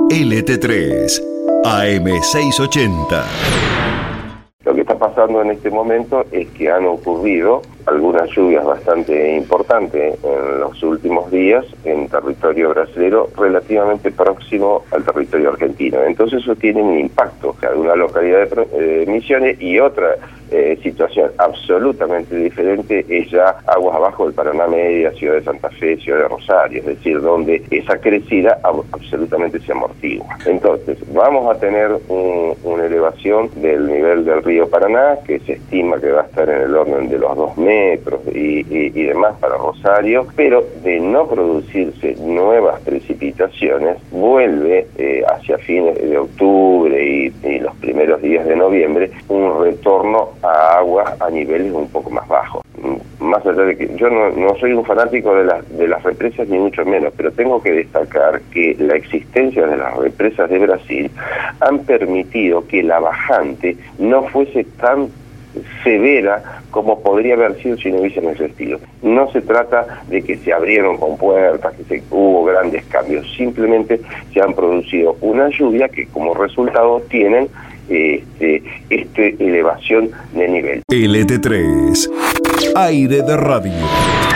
LT3, AM680. Lo que está pasando en este momento es que han ocurrido algunas lluvias bastante importantes en los últimos días en territorio brasilero relativamente próximo al territorio argentino. Entonces eso tiene un impacto en una localidad de Misiones, y otra situación absolutamente diferente es ya aguas abajo del Paraná Media, Ciudad de Santa Fe, Ciudad de Rosario, es decir, donde esa crecida absolutamente se amortigua. Entonces vamos a tener una elevación del nivel del río Paraná, que se estima que va a estar en el orden de los 2 metros y demás para Rosario, pero de no producirse nuevas precipitaciones, vuelve hacia fines de octubre y los primeros días de noviembre un retorno a agua a niveles un poco más bajos. Más allá de que yo no soy un fanático de las represas, ni mucho menos, pero tengo que destacar que la existencia de las represas de Brasil han permitido que la bajante no fuese tan severa como podría haber sido si no hubiesen existido. No se trata de que se abrieron con puertas, que hubo grandes cambios, simplemente se han producido una lluvia que como resultado tienen elevación de nivel. LT3, aire de radio.